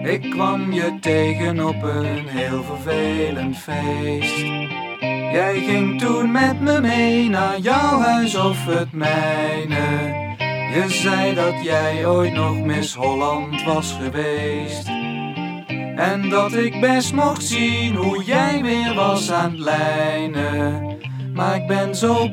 Ik kwam je tegen op een heel vervelend feest. Jij ging toen met me mee naar jouw huis of het mijne. Je zei dat jij ooit nog Miss Holland was geweest. En dat ik best mocht zien hoe jij weer was aan het lijnen. Maar ik ben zo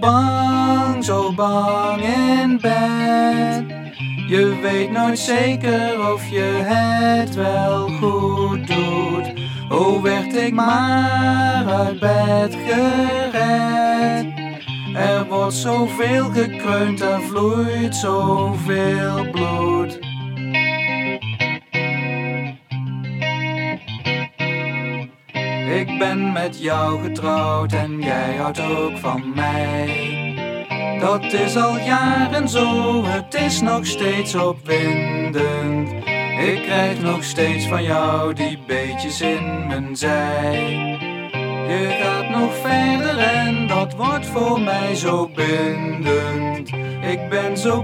bang in bed. Je weet nooit zeker of je het wel goed doet. Oh, werd ik maar uit bed gered. Er wordt zoveel gekreund, er vloeit zoveel bloed. Ik ben met jou getrouwd en jij houdt ook van mij. Dat is al jaren zo, het is nog steeds opwindend. Ik krijg nog steeds van jou die beetjes in mijn zij. Je gaat nog verder en dat wordt voor mij zo bindend. Ik ben zo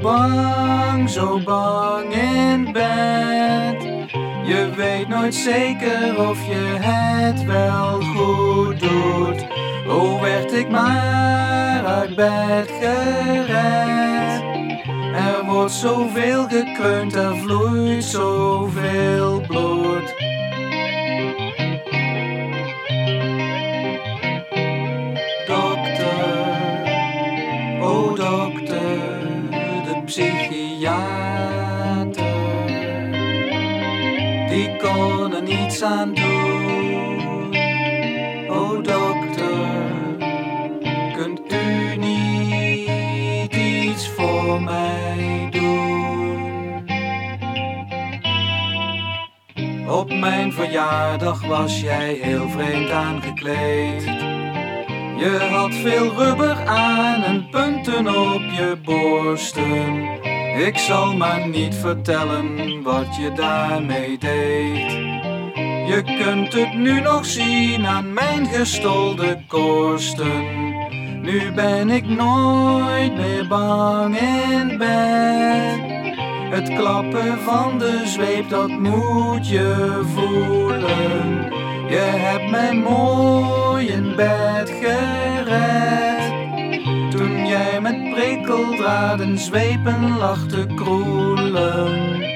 bang in bed. Je weet nooit zeker of je het wel goed doet. Oh, werd ik maar uit bed gered. Er wordt zoveel gekreund, er vloeit zoveel bloed. Dokter, oh dokter, de psychiater, die kon er niets aan doen. Oh dokter, kunt u niet iets voor mij doen? Op mijn verjaardag was jij heel vreemd aangekleed. Je had veel rubber aan en punten op je borsten. Ik zal maar niet vertellen wat je daarmee deed. Je kunt het nu nog zien aan mijn gestolde korsten. Nu ben ik nooit meer bang in bed. Het klappen van de zweep, dat moet je voelen. Je hebt mij mooi in bed gered. Toen jij met prikkeldraden zweepen lag te kroelen.